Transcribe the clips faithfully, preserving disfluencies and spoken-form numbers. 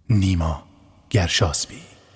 نیما گرشاسبی.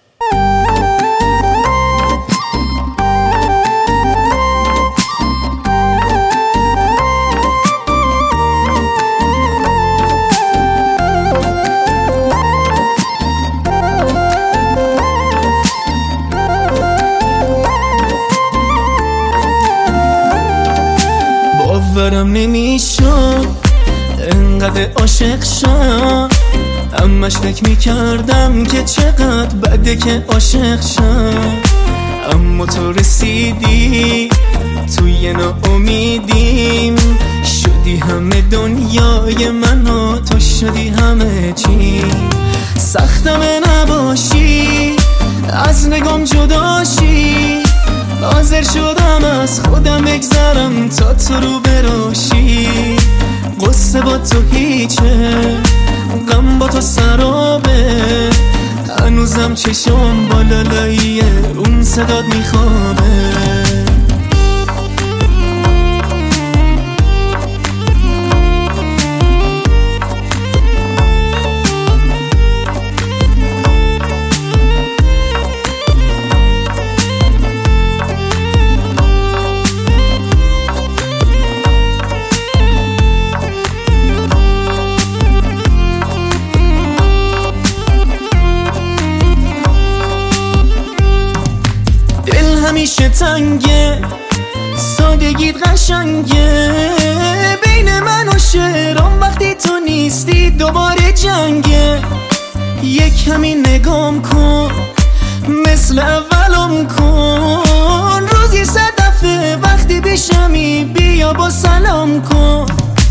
باورم نمیشد انقدر عاشق شم، همش فکر میکردم که چقدر بده که عاشق شم، اما تو رسیدی توی ناامیدیم، شدی همه دنیای من و تو شدی همه چی. سختم نباشی از نگام جداشی، حاضر شدم از خودم بگذرم تا تو رو براشی. قصه با تو هیچه، غم با تو سرابه، هنوزم چشم با لالاییه اون صدات میخوابه. همیشه تنگه، سادگیت قشنگه، بین من و شعرام وقتی تو نیستی دوباره جنگه. یک کمی نگام کن مثل اولم کن، روزی صد دفعه وقتی بشمی بیا با سلام کن.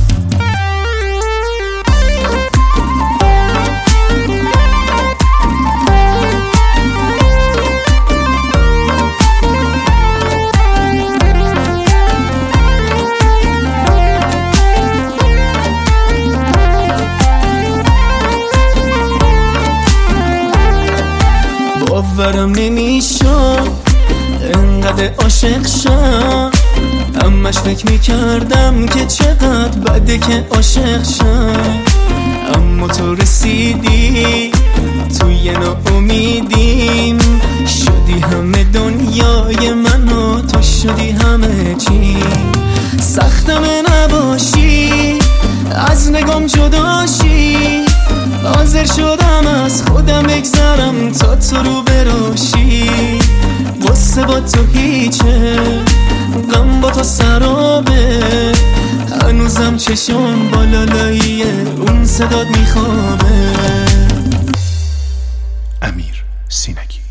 باورم نمیشد انقدر عاشق شم، همش فکر میکردم که چقدر بده که عاشق شم، اما تو رسیدی توی ناامیدیم، شدی همه دنیای من و تو شدی همه چی. سختم نباشی از نگام جداشی، حاضر شدم از خودم بگذرم تا تو رو براشی. قصه با تو هیچه، غم با تو سرابه، هنوزم چشم با لالاییه اون صدات میخوابه. امیر سینگی.